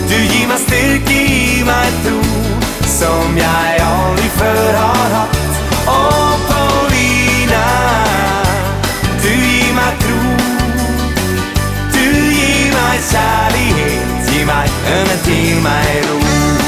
Du gir meg styrke, gir meg tro, som jeg aldri før har hatt. Åh, Paulina, du gir meg tro, du gir meg kjærlighet, gir meg ømhet, gir meg ro.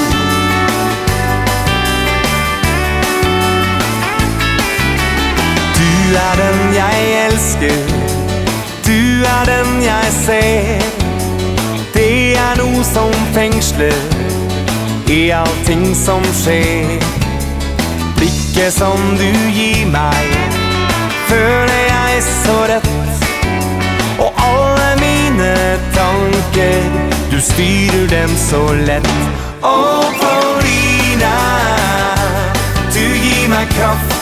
Du den jeg elsker, du den jeg ser. Det noe som fengsler i allting som skjer. Blikket som du gir meg, føler jeg så rett. Og alle mine tanker, du styrer dem så lett. Åh, Paulina, du gir meg kraft,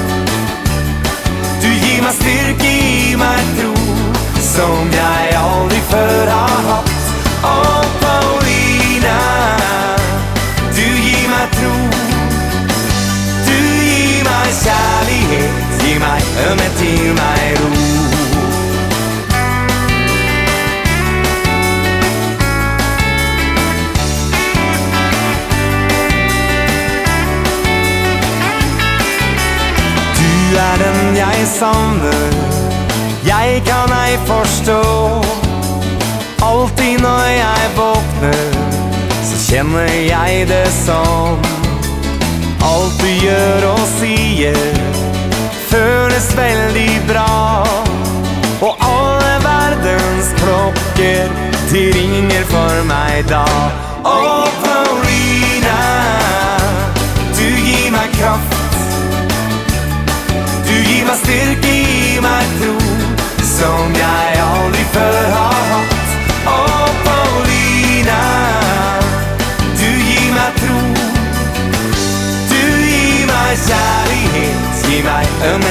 du gir meg styrke, gir meg tro, som jeg aldri før har hatt. Åh, Paulina, du gir meg tro, du gir meg kjærlighet, gir meg ømhet, gir meg ro. Du den jeg savner, jeg kan ei forstå. Alltid når jeg våkner, så kjenner jeg det som alt du gjør og sier, føles veldig bra. Og alle verdens klokker, de ringer for meg da. Åh, Paulina, du gir meg kraft, du gir meg styrke, gir meg tro, som jeg aldri før har hatt. Åh, Paulina, du gir meg tro, du gir meg kjærlighet, gir meg ømhet.